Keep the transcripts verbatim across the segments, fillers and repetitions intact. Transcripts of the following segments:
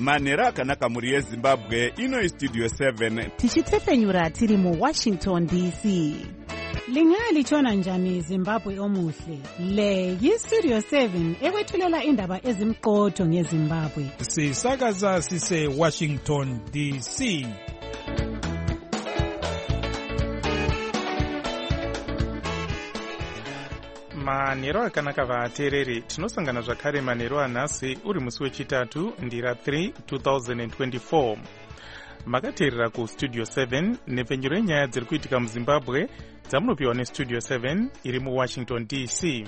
manhero akanaka muri yezimbabwe. Ino istudio seven tichitefenyura tiri muwashington D C. Lingalitshona njani Zimbabwe omuhle? Le yistudio seven ekwethulela indaba ezimqotho ngeZimbabwe. Sisakaza sise Washington D C. Manhero akanaka vateereri, tinosangana zvakare manhero anhasi uri musi wechitatu ndira three twenty twenty-four. Makateerera kustudio seven nepfenyuro yenyaya dziri kuitika muZimbabwe dzamunopiwa nestudio seven iri muWashington D C.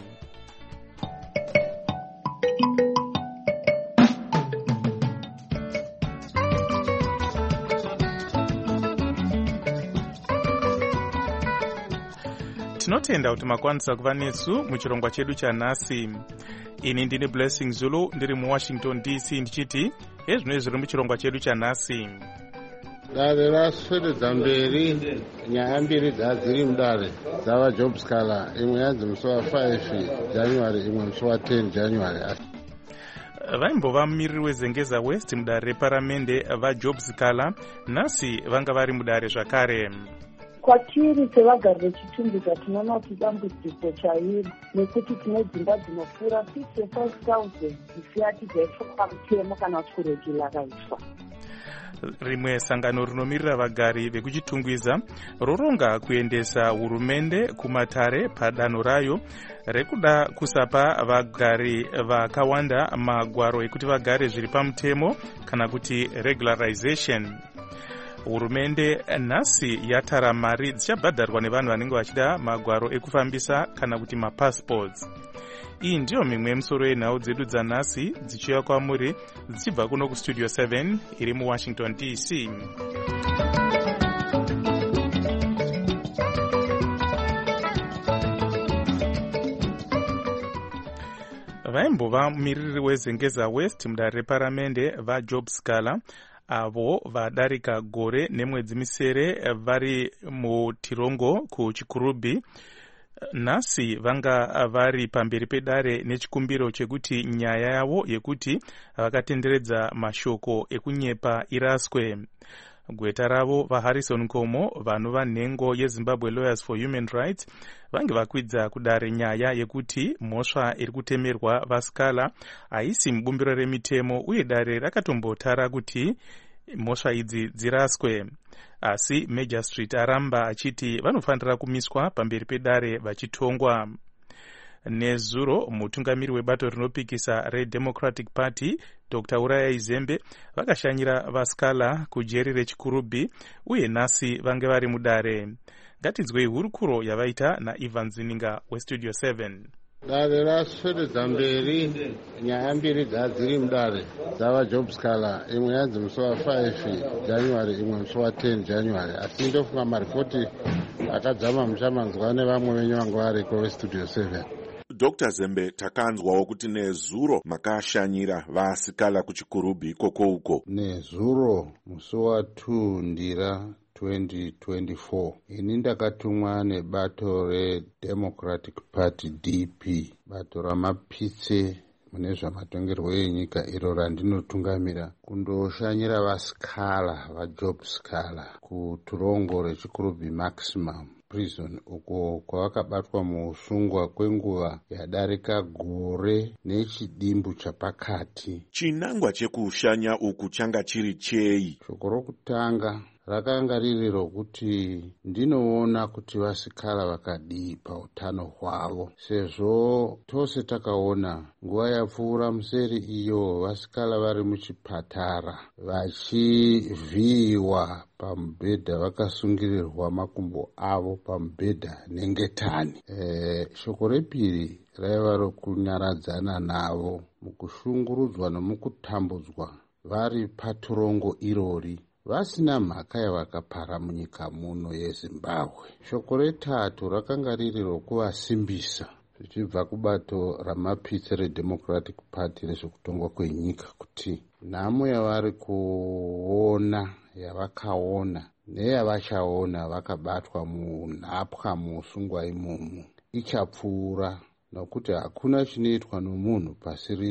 Tinotenda kuti makwanisa kuva nesu muchirongwa chedu chanhasi. Ini ndine Blessing Zulu ndiri muWashington D C ndichiti ezvino zviri muchirongwa chedu chanhasi. Dare raswededza mberi nyaya mbiri dzadziri mudare dzava job scaler, imwe yanzi musi wa five January, imwe musi wa ten January. Vaimbova mumiriri wezengeza West mudare reparamende vajob scaler, nhasi vanga vari mudare zvakare. Kwatiri sevagari vechitumbika tinoona kuti dambudziko chairi nekuti tine dzimba dzinopfuura fifty-five thousand dzisiati dzaisvika mutemo kana kuti kuregula kaiswa. Rimwe sangano rinomirira vagari vekuchitungwiza roronga kuendesa hurumende kumatare padanho rayo rekuda kusapa vagari vakawanda magwaro ekuti vagare zviri pamutemo kana kuti regularization. Hurumende nhasi yatara mari dzichabhadharwa nevanhu vanenge vachida magwaro ekufambisa kana kuti mapassports. Iyi ndiyo mimwe yemusoro yenhau dzedu dzanhasi dzichiuya kwamuri dzichibva kuno kustudio seven iri muWashington D C. Vaimbova mumiriri wezengeza West mudare reparamende vajob scaler avo vadarika gore nemwedzi misere vari mutirongo kuchikurubhi. Nhasi vanga vari pamberi pedare nechikumbiro chekuti nyaya yavo yekuti vakatenderedza mashoko ekunyepa iraswe. Gweta ravo vaHarrison Nkomo vanova nhengo yeZimbabwe Lawyers for Human Rights vange vakwidza kudare nyaya yekuti mhosva iri kutemerwa vaScaler haisi mubumbiro remitemo uye dare rakatombotara kuti mhosva idzi dziraswe. Asi Magistrate aramba achiti vanofanira kumiswa pamberi pedare vachitongwa. Nezuro mutungamiri webato rinopikisa reDemocratic Party Doctor Uraya Izembe vakashanyira vaScaler kujeri rechikurubhi uye nhasi vange vari mudare. Ngatinzwei hurukuro yavaita naIvan Zininga westudio seven. Dare raswededza mberi nyaya mbiri dzadziri mudare dzava job scaler, imwe yanzi musi wa five January, imwe musi wa ten January. Asi ndofunga maripoti akadzama muchamanzwa nevamwe venyu vanga variko vestudio seven. Doctor Zembe, takanzwawo kuti nezuro makashanyira vaScaler kuchikurubhi ikoko uko. Nezuro musi wa two ndira twenty twenty-four ini ndakatumwa nebato reDemocratic Party D P, bato ramapitse mune zvamatongerwo enyika iro randinotungamira, kundoshanyira vaScaler vajob scaler kuturongo rechikurubhi maximum prison uko kwavakabatwa muusungwa kwenguva yadarika gore nechidimbu chapakati. Chinangwa chekushanya uku changa chiri chei? Shoko rokutanga rakanga riri rokuti ndinoona kuti vaScaler vakadii pautano hwavo, sezvo tose takaona nguva yapfuura museri iyo vaScaler vari muchipatara vachivhiyiwa pamubhedha vakasungirirwa makumbo avo pamubhedha nengetani. E, shoko repiri raiva rokunyaradzana navo mukushungurudzwa nomukutambudzwa vari paturongo irori vasina mhaka yavakapara munyika muno yeZimbabwe. Shoko retatu rakanga riri rokuvasimbisa zvichibva kubato ramapitse reDemocratic Party rezvekutongwa kwenyika kuti nhamo yavari kuona yavakaona neyavachaona vakabatwa munhapwa muusungwa imomo ichapfuura, nokuti hakuna chinoitwa nomunhu pasi rino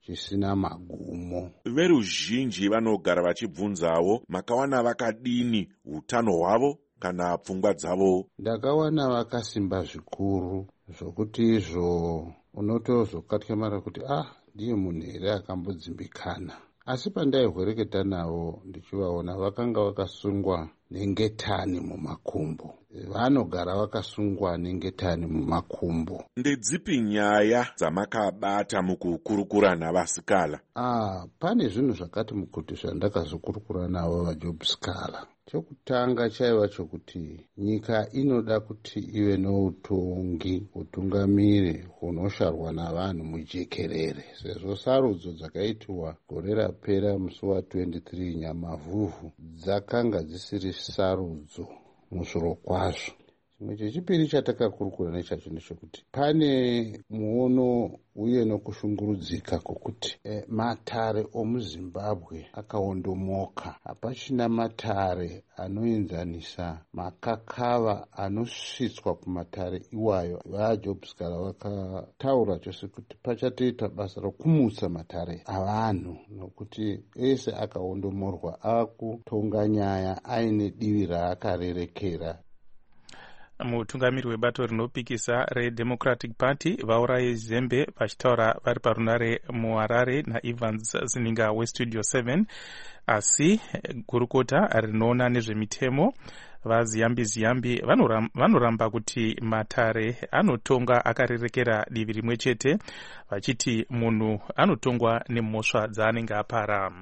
chisina magumo. Veruzhinji vanogara vachibvunzawo makawana vakadini utano hwavo kana pfungwa dzavo. Ndakawana vakasimba zvikuru zvokuti izvo unotozokatyamara kuti ah ndiye munhu here akambodzimbikana. Asi pandaihwereketa navo ndichivaona vakanga vakasungwa nengetani mumakumbo. Vanogara vakasungwa nengetani mumakumbo. Ndedzipi nyaya dzamakabata mukukurukura navasikala? Ah, pane zvinhu zvakati mukuti zvandakazokurukura navo vaJob Scala. Chokutanga chaiva chokuti nyika inoda kuti ive noutongi, utungamiri hunosharwa navanhu mujekerere. Sezvo sarudzo dzakaitwa gore rapera musi wa23 Nyamavhuvhu dzakanga dzisiri sarudzo musoro kwazvo. Chimwe chechipiri chatakakurukura nechacho ndechekuti pane muono uye nokushungurudzika kwokuti eh, matare omuZimbabwe akaondomoka. Hapachina matare anoenzanisa makakava anosvitswa kumatare iwayo. VaJob Scala vakataura chose kuti pachatoita basa rokumutsa matare avanhu, nokuti ese akaondomorwa akutonga nyaya aine divi raakarerekera. Mutungamiri webato rinopikisa reDemocratic Party vaurayi Zembe vachitaura vari parunare muHarare naEvans Zininga weStudio seven. Asi gurukota rinoona nezvemitemo vaziyambi ziyambi vanoramba, vanoramba kuti matare anotonga akarerekera divi rimwe chete, vachiti munhu anotongwa nemhosva dzaanenge apara.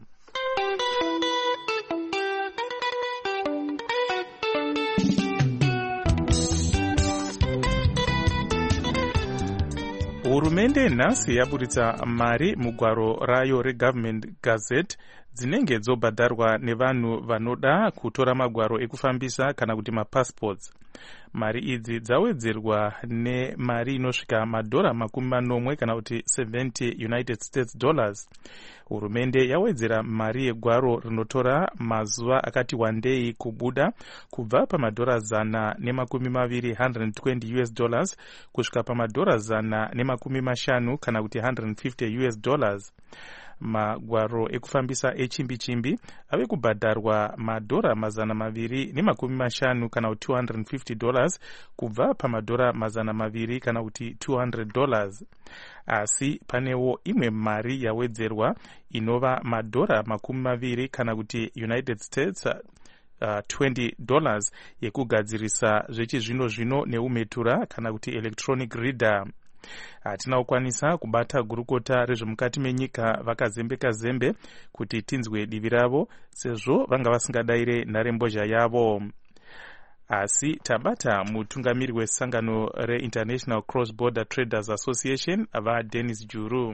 Hurumende nhasi yaburitsa mari mugwaro rayo reGovernment Gazette dzinenge dzobhadharwa nevanhu vanoda kutora magwaro ekufambisa kana kuti mapassports. Mari idzi dzawedzerwa nemari inosvika madhora makumi manomwe kana kuti seventy United States dollars. Hurumende yawedzera mari yegwaro rinotora mazuva akati wandei kubuda kubva pamadhora zana nemakumi maviri one hundred twenty US dollars kusvika pamadhora zana nemakumi mashanu kana kuti one hundred fifty US dollars. Magwaro ekufambisa echimbi chimbi ave kubhadharwa madhora mazana maviri nemakumi mashanu kana kuti two hundred fifty dollars kubva pamadhora mazana maviri kana kuti two hundred dollars. Asi panewo imwe mari yawedzerwa inova madhora makumi maviri kana kuti United States uh, twenty dollars yekugadzirisa zvechizvino zvino neumetura kana kuti electronic reader. Hatina kukwanisa kubata gurukota rezvemukati menyika vakazembeka zembe kuti tinzwe divi ravo sezvo vanga vasingadaire nharembozha yavo. Asi tabata mutungamiri wesangano reInternational Cross Border Traders Association ava Dennis Juru.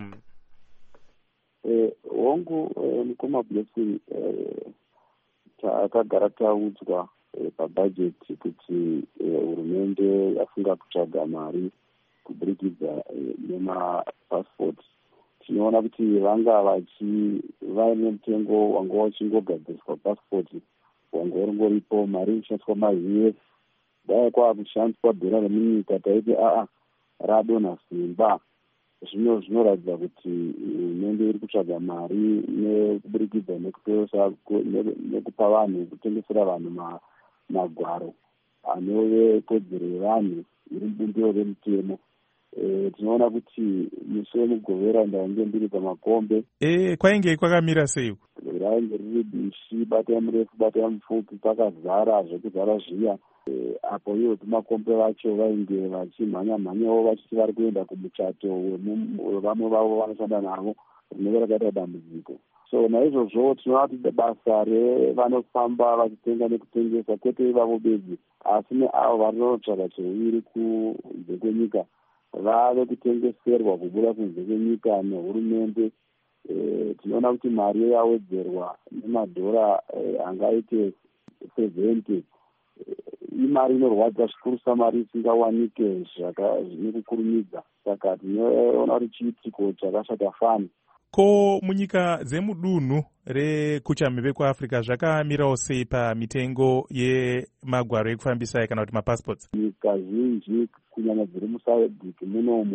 Eh, wangu eh, Mukoma Blessing eh, takagara taudzwa eh, pabudget kuti hurumende eh, yafunga kutsvaga mari kuburikidza eh, nemapassport. Tinoona kuti vanga vachi vaine mutengo wanga wachingogadziriswa passport wanga uringoripo mari ishandiswa ma-U S dai kwakushandiswa dhora remunyika taiti aa radonha simba. Zvino zvinoratidza kuti hurumende iri kutsvaga mari nekuburikidza nekupa vanhu kutengesera vanhu magwaro anove kodzero yevanhu iri mubumbiro remutemo. E, tinoona kuti musi wemugovera ndainge ndiri pamakombe. E, kwainge kwakamira sei? Rainge riri bishi, batai murefu batai mupfupi, pakazara zvekuzara zviya. E, apo ivo kumakombe vacho vainge vachimhanya mhanyawo vachiti vari kuenda kumuchato wevamwe vavo vanoshanda navo rinenge rakaita dambudziko. So naizvozvo tinoona kuti basa revanofamba vachitenga nekutengesa kwete ivavo bedzi asi neavo varinotsvaga cheuviri kunze kwenyika vave kutengeserwa kubuda kunze kwenyika nehurumende. E, tinoona kuti mari yawedzerwa nemadhora e, angaite seventy. Imari inorwadza zvikuru samari isingawanike zvine kukurumidza. Saka tinoona kuti chiitiko chakashata fani. Ko munyika dzemudunhu rekuchamhembe kwaAfrica zvakamirawo sei pamitengo yemagwaro ekufambisa kana kuti mapassports? Nyika zhinji kunyanya dziri musadhiki munomu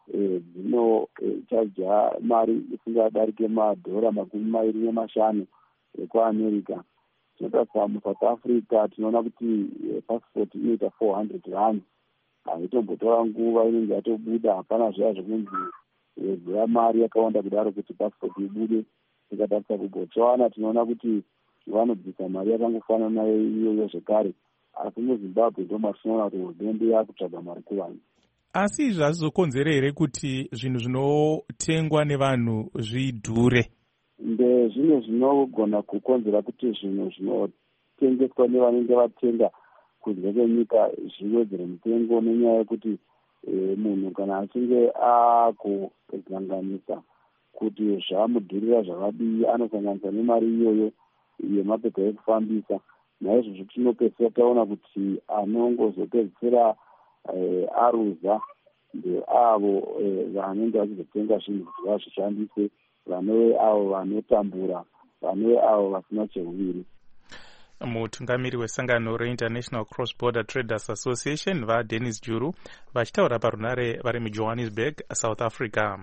dzinochaja mari isingadarike madhora makumi mairi nemashanu ekuamerica. Tinotarisa muSouth Africa tinoona kuti passport inoita four hundred rand. Haitombotora nguva inenge yatobuda, hapana zviya zvekunzi wedzera mari yakawanda kudaro kuti passport ibude. Tikatarisa kuBotswana tinoona kuti vanobvisa mari yakangofanana nayo iyoyo zvekare, asi muZimbabwe ndo matinoona kuti hurumende yakutsvaga mari kuvanhu. Asi izvi hazvizokonzera here kuti zvinhu zvinotengwa nevanhu zvidhure? Ndezvimwe zvinogona kukonzera kuti zvinhu zvinotengeswa nevanenge vatenga kunze kwenyika zviwedzere mutengo, nenyaya yekuti munhu kana achinge akuzanganisa kuti zvamudhurira zvakadii anosanganisa nemari iyoyo yemapepa ekufambisa. Naizvozvo tinopedzisira taona kuti anongozopedzisira aruza ndeavo vanenge vachizotenga zvinhu kuti vazvishandise, vanove avo vanotambura, vanove avo vasina cheuviri. Mutungamiri wesangano reInternational Cross Border Traders Association vaDennis Juru vachitaura parunare vari muJohannesburg, South Africa.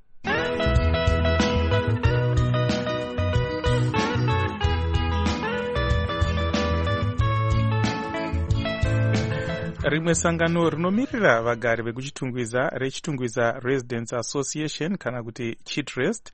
Rimwe sangano rinomirira vagari vekuchitungwiza rechitungwiza Residents Association kana kuti Chitrest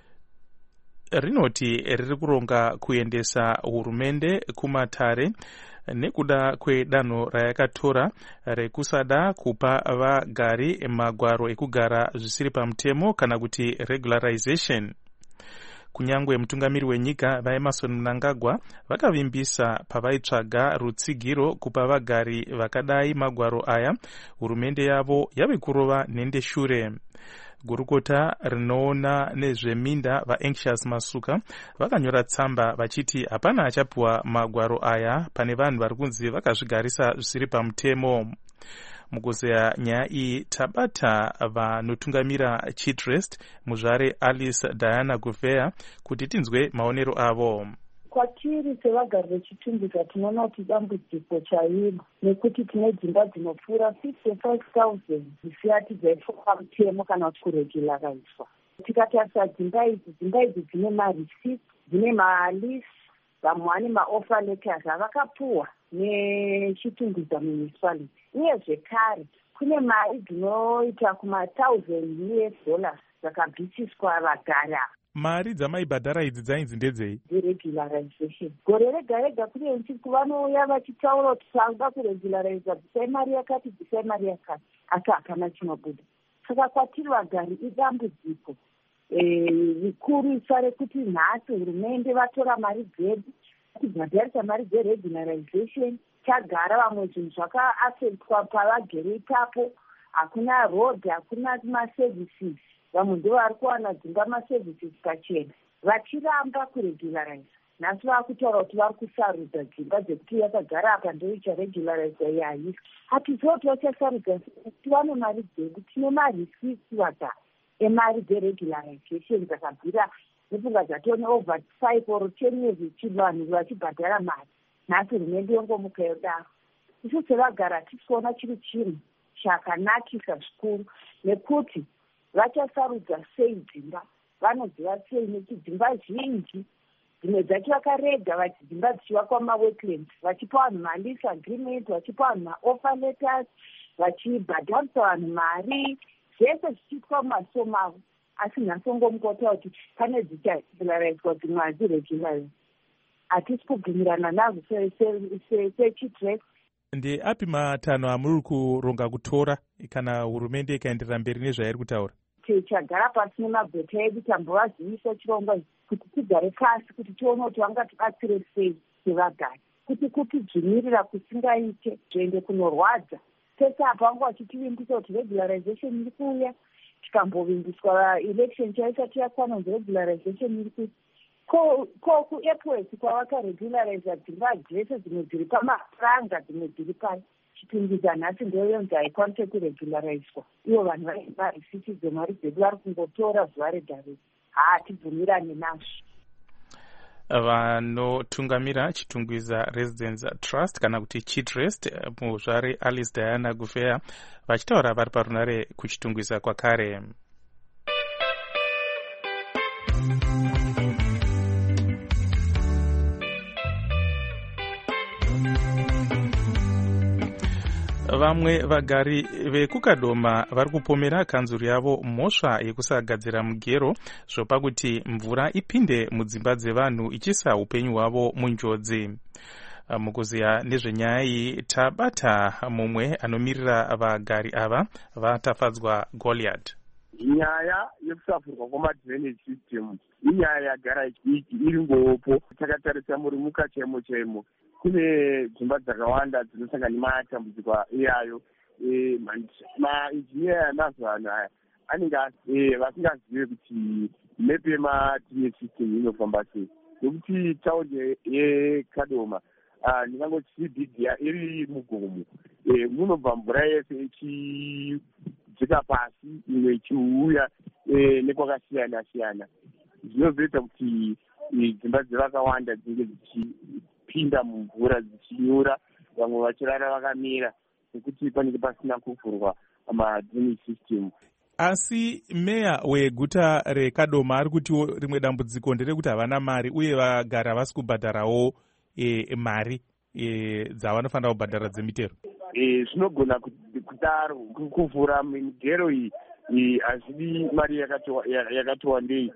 rinoti riri kuronga kuendesa hurumende kumatare nekuda kwedanho rayakatora rekusada kupa vagari magwaro ekugara zvisiri pamutemo kana kuti regularization. Kunyangwe mutungamiri wenyika vaEmerson Mnangagwa vakavimbisa pavaitsvaga rutsigiro kupa vagari vakadai magwaro aya, hurumende yavo yave kurova nhende shure. Gurukota rinoona nezveminda vaAnxious Masuka vakanyora tsamba vachiti hapana achapuwa magwaro aya pane vanhu vari kunzi vakazvigarisa zvisiri pamutemo. Mukuzeya nyaya iyi tabata vanotungamira Chitrest muzvare Alice Diana Guvea kuti tinzwe maonero avo. Kwatiri sevagari vechitumbika tinoona kuti dambudziko chairo, nekuti tine dzimba dzinopfuura fifty-five thousand dzisiati dzaiswa pamutemo kana kuti kuregularizwa. Tikatarisa dzimba idzi, dzimba idzi dzine marisiti, dzine malisi, vamwe vane maoffer letters avakapuwa nechitungwiza municipality. Uye zvekare kune mari dzinoita kuma thousand U S dollars dzakabvisiswa vagara. Mari dzamaibhadhara idzi dzainzi ndedzei? Deregularization. Gore rega rega kune usiku vanouya vachitaura kuti tanga kuregulariza bvisai mari yakati, bvisai mari yakati, asi hapana chinobuda. Saka kwatiri vagari idambudziko vikuru isa rekuti nhasi hurumende vatora mari dzedu kubhadharisa mari dzeregularization. Tagara vamwe zvinhu zvakaaffectwa pavagere ipapo, hakuna road, hakuna maservices. Vamwe ndo vari kuwana dzimba maservices pachena, vachiramba kuregulariza. Nhasi vakutaura kuti vari kusarudza dzimba dzekuti yakagara apa ndoicharegulariza yaisi. Hatizoti vachasarudza kuti vane mari dzedu, tine marisiti vagara emari dzeregularization dzakabvira nepfunga dzatone over five or ten years vanhu vachibhadhara mari. Nhasi hurumende yongomuka yodaro. Isu sevagara tikuona chiri chinhu chakanakisa zvikuru, nekuti vachasarudza sei dzimba, vanoziva sei nekuti dzimba zhinji dzimwe dzacho vakarega vati dzimba dzichivakwa mumawetlands, vachipa vanhu malisi agreement, vachipa vanhu maoffer letters, vachibhadharisa vanhu mari, zvese zvichiitwa mumasomo avo. Asi nhasi ongomukotaura kuti pane dzicharegularizwa dzimwe hadziregularizi. Hatisi kubvumirana nazvo seChitrest. Ndeapi matanho amuri kuronga kutora kana hurumende ikaenderera mberi nezvairi kutaura? Tichagara pasi nemabheta edu tambovazivisa chirongwa kuti tigare pasi kuti tione kuti vangatibatsire sei sevagari, kuti kutidzvinyirira kusingaite zvoende kunorwadza. Pese apa vanga vachitivimbisa kuti regularization iri kuuya, tikambovimbiswa election chaisati yakwana kuti regularization iri kuuya. Ko kuairports kwavakaregulariza dzimba dzese dzimwe dziri pamapuranga dzimwe dziri pasi. Chitungwiza nhasi ndoyonzi haikwanise kuregularizwa. Ivo vanhu vaine marisiti dzemari dzedu vari kungotora zuva rega rega. Hatibvumirane nazvo. vanotungamira chitungwiza Residence Trust kana kuti Chitrest muzvare Alice Diana Gufeya vachitaura vari parunare kuchitungwiza kwakare. Vamwe vagari vekukadoma vari kupomera kanzuru yavo mhosva yekusagadzira mugero zvopa kuti mvura ipinde mudzimba dzevanhu ichisa upenyu hwavo munjodzi. Mukuziya nezvenyaya iyi tabata mumwe anomirira vagari ava vatafadzwa Goliath. Nyaya yekusavhurwa kwamadrainage system inyaya yagara iri ngopo. Takatarisa muri mukachemo chemo kune dzimba dzakawanda dzinosangana nematambudziko iyayo. Mainjiniya emazuva ano aya anenge vasingazive kuti mepe yemadrainage system inofamba sei, nekuti taundi yeKadoma ndingangoti Cbda iri mugomo, munobva mvura yese ichidzika pasi imwe ichiuya nekwakasiyana siyana. Zvinozoita kuti dzimba dzevakawanda dzinge dzichipinda mumvura dzichinyura, vamwe vachirara vakamira nekuti panenge pasina kuvhurwa madrainage system. Asi meya weguta reKadoma ari kutiwo rimwe dambudziko nderekuti havana mari uye vagari havasi kubhadharawo e, mari e, dzavanofanira kubhadhara dzemitero. Zvinogona kudaro kuvhura migero iyi hazvidi mari yakati wandei,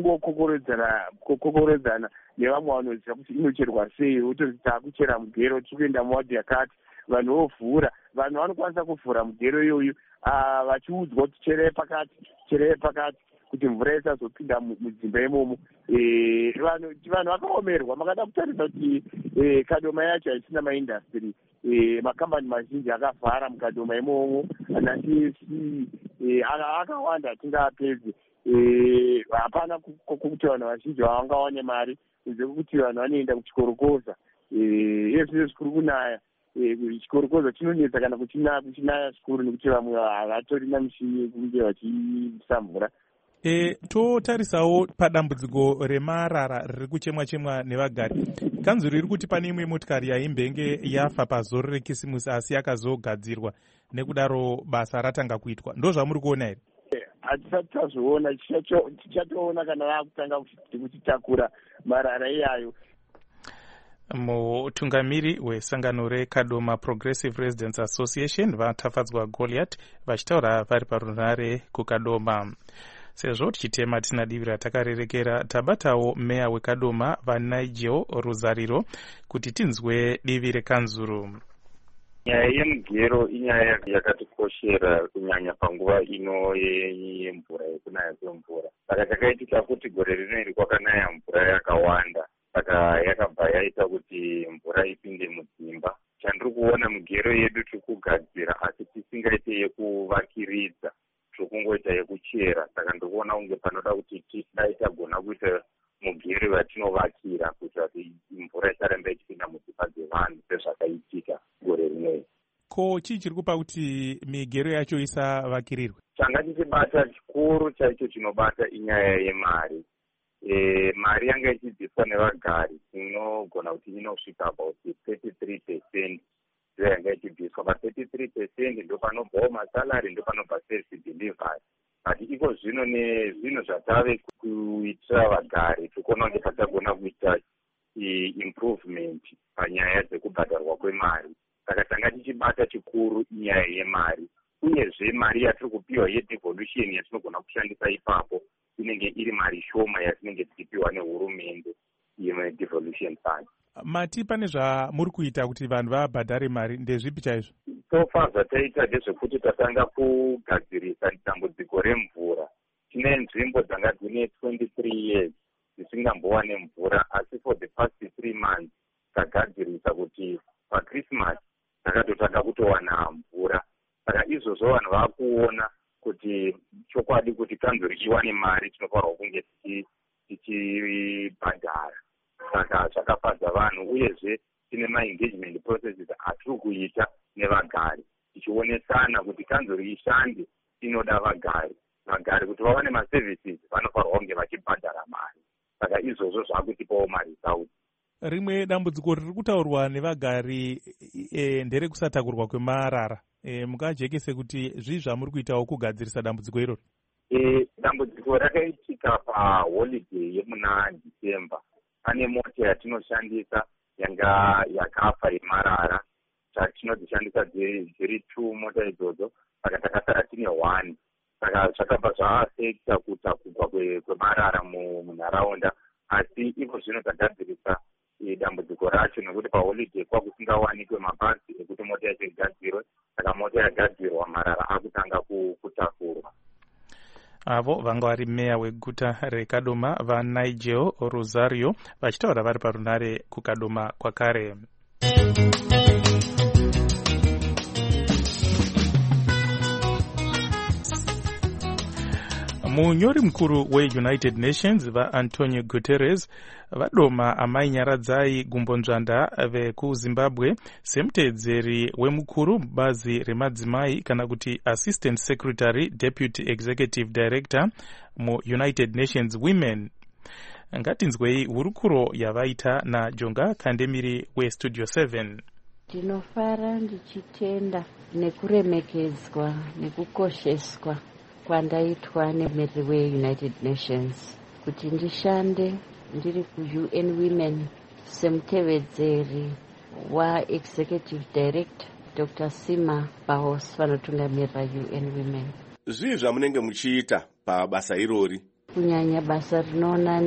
kungokokoredzana nevamwe vanoziva kuti inocherwa sei, wotozi takuchera mugero tikuenda muwadhi yakati, vanhu vovhura. Vanhu vanokwanisa kuvhura mugero iyoyo vachiudzwa kuti cherei pakati cherei pakati kuti mvura isazopinda mudzimba imomo. Vanhu vakaomerwa. Makada kutarisa kuti Kadoma yacho haisina maindastry, makambani mazhinji akavhara muKadoma imomo, ana T S C akawanda atingapedzi. Hapana kuti vanhu vazhinji vavangawane mari kunze kwekuti vanhu vanoenda kuchikorokoza. Izvi zvikuru kunaya chikorokoza chinonetsa kana kuchinaya zvikuru nekuti vamwe havatorina mishini yekunge vachisa mvura. E, totarisawo padambudziko remarara riri kuchemwa chemwa nevagari. Kanzuru riri kuti pane imwe motikari yaimbenge yafa pazoro rekisimusi asi yakazogadzirwa, nekudaro basa ratanga kuitwa. Ndo zvamuri kuona here? Hatisati tazviona, tichatoona kana vakutanga kutitakura marara iyayo. Mutungamiri wesangano reKadoma Progressive Residents Association vatafadzwa Goliath vachitaura vari parunare kuKadoma. Sezvo tichitema tinadivira takarerekera tabatawo meya weKadoma vaNigel Ruzariro kuti tinzwe divi rekanzuru. Nyaya yemugero inyaya yakatikoshera kunyanya panguva ino yemvura, yekunaya kwemvura. Saka takaitika kuti gore rino iri kwakanaya mvura yakawanda, saka yakabva yaita kuti mvura ipinde mudzimba. Chandiri kuona mugero yedu tiri kugadzira asi tisingaite yekuvakiridza, tiri kungoita yekuchera. Saka ndiri kuona kunge panoda kuti tidai tagona kuita mugero watinovakira kuitira kuti mvura isaramba ichipinda mudzimba dzevanhu sezvakaitika gore rinoi. Ko chii chiri kupa kuti migero yacho isavakirirwe? Changa chichibata chikuru chaicho chinobata inyaya yemari. E, mari yanga ichibviswa nevagari inogona kuti inosvika about thirty-three percent ndiyo yanga ichibviswa. But thirty-three percent ndo panobvawo masalari, ndo panobva service delivery. But iko zvino nezvino zvatave kuitira vagari tikuona kuti patagona kuita improvement panyaya dzekubhadharwa kwemari. Saka tanga tichibata chikuru nyaya yemari, uyezve mari yatiri kupiwa yedevolution yatinogona kushandisa ipapo inenge iri mari shoma yatinenge tichipiwa nehurumende yedevolution fund. Mati pane zvamuri kuita kuti vanhu vabhadhare mari ndezvipi chaizvo? So far zvataita ndezvekuti tatanga kugadzirisa dambudziko remvura. Tine nzvimbo dzanga dzine twenty-three years dzisingambowane mvura, asi for the past three months tagadzirisa kuti paChristmas takatotanga kutowana mvura. Saka izvozvo vanhu vakuona kuti chokwadi kuti kanzuru iwane mari tinofanirwa kunge tichibhadhara. Saka zvakafadza vanhu, uyezve tine ma-engagement processes atiri kuita nevagari tichionesana kuti kanzuru ishande inoda vagari. Vagari kuti vawane ma-services vanofanirwa kunge vachibhadhara mari. saka izvozvo zvakutipawo maresults. Rimwe dambudziko riri kutaurwa nevagari e, nderekusatakurwa kwemarara. E, mukajekese kuti zvii zvamuri kuitawo kugadzirisa dambudziko iroro? E, dambudziko rakaitika paholiday yemuna December. Pane mota yatinoshandisa yanga yakafa yemarara. Tinodzishandisa dziri two mota idzodzo, saka takasara tine one. Saka zvakabva zvaafekta kutakurwa kwemarara munharaunda, asi iko zvino tagadzirisa dambudziko racho nekuti paholiday kwakusingawanikwe mabhazi ekuti mota yacho igadzirwe, saka mota yagadzirwa marara akutanga kutakurwa. Avo vanga vari meya weguta reKadoma vaNigel Rosario vachitaura vari parunare kuKadoma kwakare. Munyori mukuru weUnited Nations vaAntonio Guterres vadoma amai Nyaradzai Gumbonzvanda vekuZimbabwe semuteedzeri wemukuru mubazi remadzimai kana kuti Assistant Secretary Deputy Executive Director muUnited Nations Women. Ngatinzwei hurukuro yavaita naJonga Kandemiri weStudio seven. Ndinofara ndichitenda nekuremekedzwa nekukosheswa kwandaitwa nemumiriri weUnited Nations kuti ndishande ndiri kuU N Women semutevedzeri waExecutive Director Doctor Sima Bahos vanotungamirira U N Women. Zvii zvamunenge muchiita pabasa irori? Kunyanya basa rinoona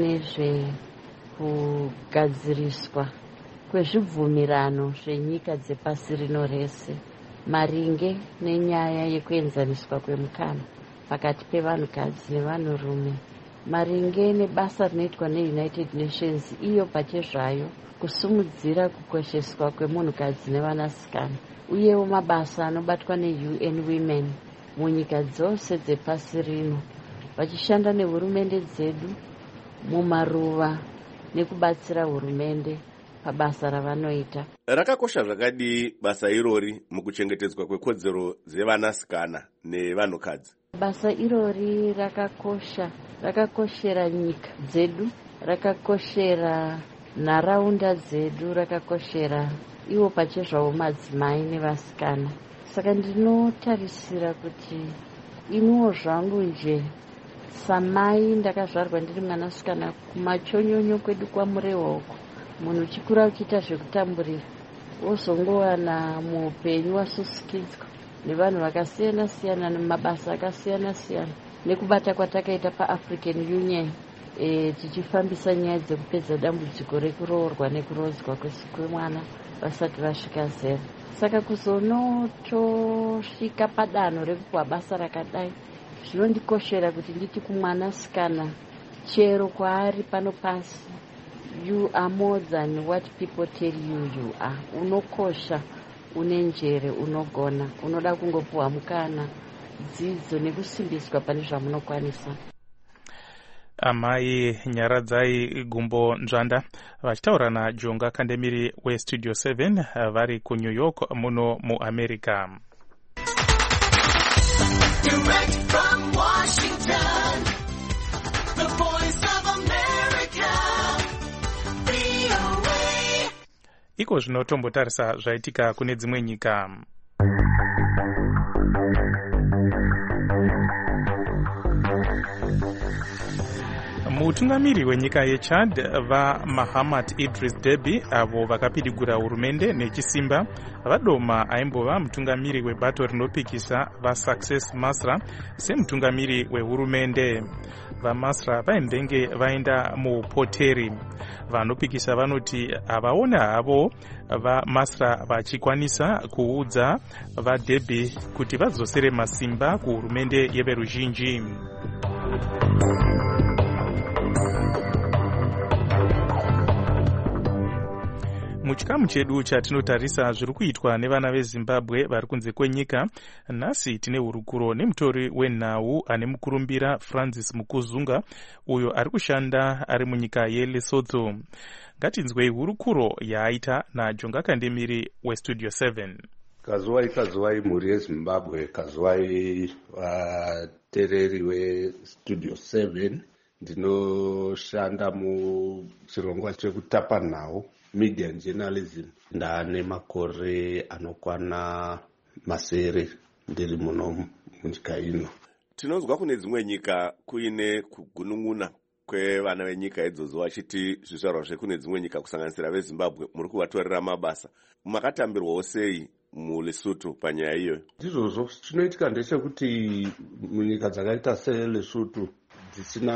nezvekugadziriswa kwezvibvumirano zvenyika dzepasi rino rese maringe nenyaya yekuenzaniswa kwemukana pakati pevanhukadzi nevanhurume, maringe nebasa rinoitwa neUnited Nations iyo pachezvayo kusumudzira kukosheswa kwemunhukadzi nevanasikana, uyewo mabasa anobatwa neU N Women munyika dzose dzepasi rino vachishanda nehurumende dzedu mumaruva nekubatsira hurumende pabasa ravanoita. Rakakosha zvakadii basa irori mukuchengetedzwa kwekodzero dzevanasikana nevanhukadzi? Basa irori rakakosha, rakakoshera nyika dzedu, rakakoshera nharaunda dzedu, rakakoshera ivo pachezvavo madzimai nevasikana. Saka ndinotarisira kuti inuwo zvangu nje samai ndakazvarwa ndiri mwanasikana kumachonyonyo kwedu kwamurehwa uko, munhu uchikura uchiita zvekutamburira wozongowana muupenyu wasusikidzwa nevanhu vakasiyana siyana nemabasa akasiyana siyana nekubata kwatakaita paAfrican Union e, tichifambisa nyaya dzekupedza dambudziko rekuroorwa nekurodzwa kwemwana vasati vasvika zera. Saka kuzonotosvika padanho rekupuwa basa rakadai zvinondikoshera kuti nditi kumwanasikana chero kwaari pano pasi, you are more than what people tell you you are. Unokosha, unenjere, unogona, unoda kungopuwa mukana, dzidzo nekusimbiswa pane zvamunokwanisa. Amai Nyaradzai Gumbonzvanda vachitaura naJonga Kandemiri weStudio seven vari kuNew York muno muAmerica. Direct from Washington, the voice of America, V O A. Iko zvinotombotarisa zvaitika kune dzimwe nyika. Mutungamiri wenyika yeChad vaMahamat Idris Deby avo vakapidigura hurumende nechisimba vadoma aimbova mutungamiri webato rinopikisa vaSuccess Masra semutungamiri wehurumende. VaMasra vaimbenge vaenda mupoteri. Vanopikisa vanoti havaona havo vaMasra vachikwanisa kuudza vaDeby kuti vadzosere masimba kuhurumende yeveruzhinji. Muchikamu chedu chatinotarisa zviri kuitwa nevana veZimbabwe vari kunze kwenyika, nhasi tine hurukuro nemutori wenhau ane mukurumbira Francis Mukuzunga uyo ari kushanda ari munyika yeLesotho. Ngatinzwei hurukuro yaaita naJonga Kandemiri weStudio seven. Kazuwai kazuwai mhuri yeZimbabwe, kazuwai vatereri weStudio seven. ndinoshanda muchirongwa chekutapa nhau media journalism. Ndane makore anokwana masere ndiri muno munyika ino. Tinonzwa kune dzimwe nyika kuine kugunun'una kwevana venyika idzodzo vachiti zvizvarwa zvekune dzimwe nyika kusanganisira vezimbabwe muri kuvatorera mabasa. Makatambirwawo sei muLesotho panyaya iyoyo? Ndizvozvo chinoitika ndechekuti munyika dzakaita seLesotho dzisina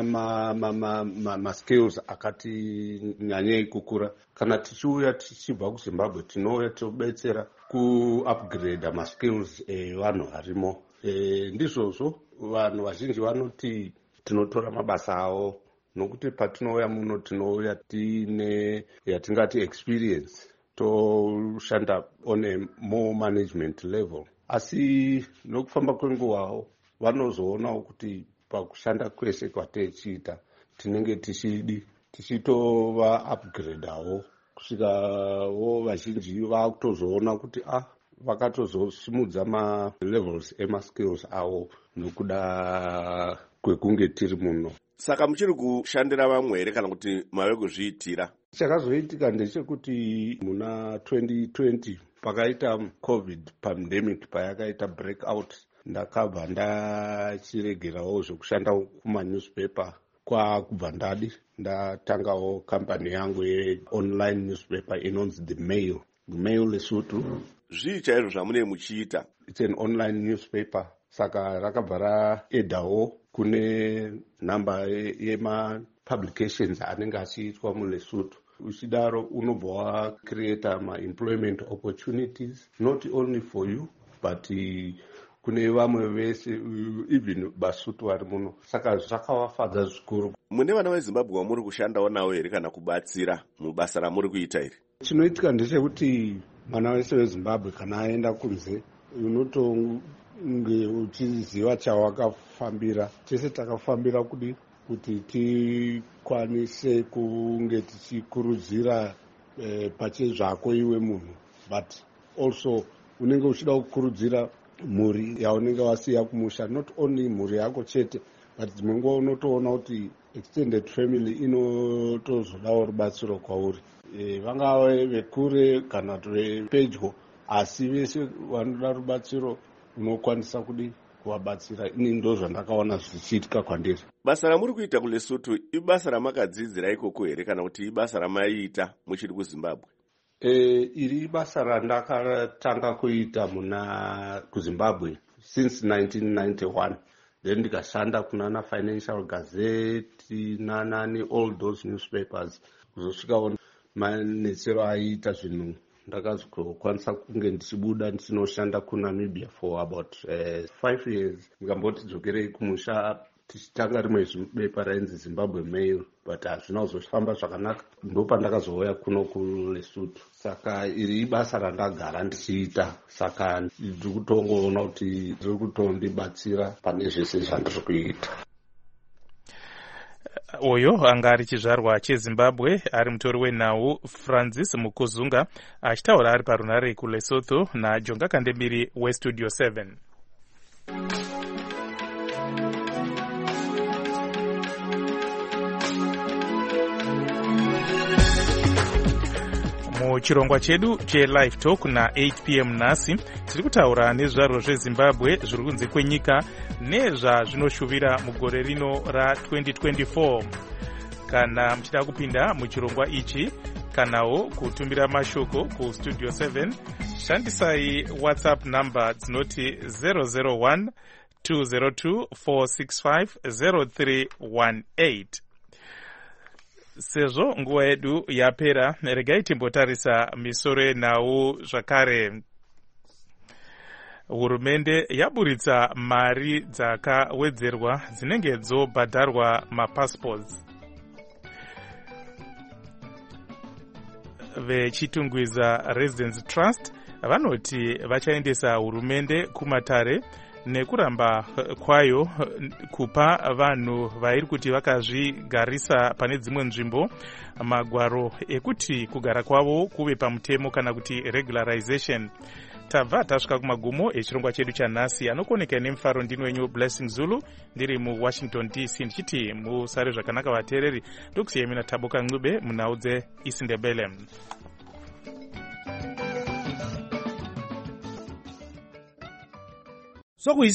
ma-skills akati nyanyei kukura. Kana tichiuya tichibva kuZimbabwe tinouya tobetsera ku-upgrade ma-skills evanhu varimo. Ndizvozvo vanhu vazhinji vanoti tinotora mabasa avo nokuti patinouya muno tinouya tiine yatingati experience, toshanda on a more management level. Asi nokufamba kwenguvawo vanozoonawo kuti pakushanda kwese kwatichiita tinenge tichidi tichitova upgradeawo kusvikawo vazhinji vakutozoona kuti ah vakatozosimudza ma-levels ema-skills avo nokuda kwekunge tiri muno. Saka muchiri kushandira vamwe here kana kuti mave kuzviitira? Chakazoitika ndechekuti muna twenty twenty pakaita covid pandemic payakaita breakout, ndakabva ndachiregerawo zvokushanda kuma-newspaper kwakubva ndadi ndatangawo kambani yangu ye-online newspaper inonzi The Mail, The Mail Lesotho. Zvii chaizvo zvamune muchiita? It's an online newspaper, saka rakabva raedawo kune nhamba yema-publications anenge achiitwa muLesotho. Uchidaro unobva wacreata ma-employment opportunities not only for you but kune vamwe vese even Basotho vari muno, saka zvakavafadza zvikuru. Mune vana veZimbabwe vamuri kushandawo navo here kana kubatsira mubasa ramuri kuita here? Chinoitika ndechekuti mwana wese weZimbabwe kana aenda kunze unotonge uchiziva chawakafambira. Tese takafambira kudi kuti tikwanise kunge tichikurudzira eh, pachezvako iwe munhu, but also unenge uchida kukurudzira mhuri yaunenge wasiya kumusha, not only mhuri yako chete but dzimwe nguva unotoona kuti extended family inotozodawo rubatsiro kwauri, e, vangave vekure kana vepedyo, asi vese vanoda rubatsiro unokwanisa kudi kuvabatsira. Ini ndo zvandakaona zvichiitika kwandiri. Basa ramuri kuita kuLesotho ibasa ramakadzidzira ikoko here kana kuti ibasa ramaiita muchiri kuZimbabwe? E, iri basa randakatanga kuita muna kuZimbabwe since nineteen ninety-one. Then ndikashanda kunana Financial Gazette nanani all those newspapers kuzosvikawo manetsero aiita zvinhu. Ndakazokwanisa kunge ndichibuda ndichinoshanda kuNamibia for about uh, five years. Ndikamboti dzokerei kumusha tichitanga rimwe zibepa rainzi Zimbabwe Mail, but hazvina kuzofamba zvakanaka. Ndopandakazouya kuno kuLesotho. Saka iri ibasa randagara ndichiita, saka ndiri kutongoona kuti ndiri kutondibatsira pane zvese zvandiri kuita. Oyo anga ari chizvarwa cheZimbabwe ari mutori wenhau Francis Mukuzunga achitaura ari parunare kuLesotho naJonga Kandemiri weStudio seven. Muchirongwa chedu cheLive Talk na eight p m nhasi tiri kutaura nezvizvarwa zveZimbabwe zviri kunze kwenyika nezvazvinoshuvira mugore rino ratwenty twenty-four. Kana muchida kupinda muchirongwa ichi kanawo kutumbira mashoko kuStudio seven, shandisai WhatsApp number dzinoti zero zero one two zero two four six five zero three one eight. Sezvo nguva yedu yapera, regai timbotarisa misoro yenhau zvakare. Hurumende yaburitsa mari dzakawedzerwa dzinenge dzobhadharwa mapassports. Vechitungwiza Residence Trust vanoti vachaendesa hurumende kumatare nekuramba kwayo kupa vanhu vairi kuti vakazvigarisa pane dzimwe nzvimbo magwaro ekuti kugara kwavo kuve pamutemo kana kuti regularization. tabva tasvika kumagumo echirongwa chedu chanhasi. Anokoneka nemufaro ndini wenyu Blessing Zulu ndiri muWashington D C ndichiti musare zvakanaka vateereri. Ndokusiyai mina Taboka Ncube munhau dzeIsindebele. So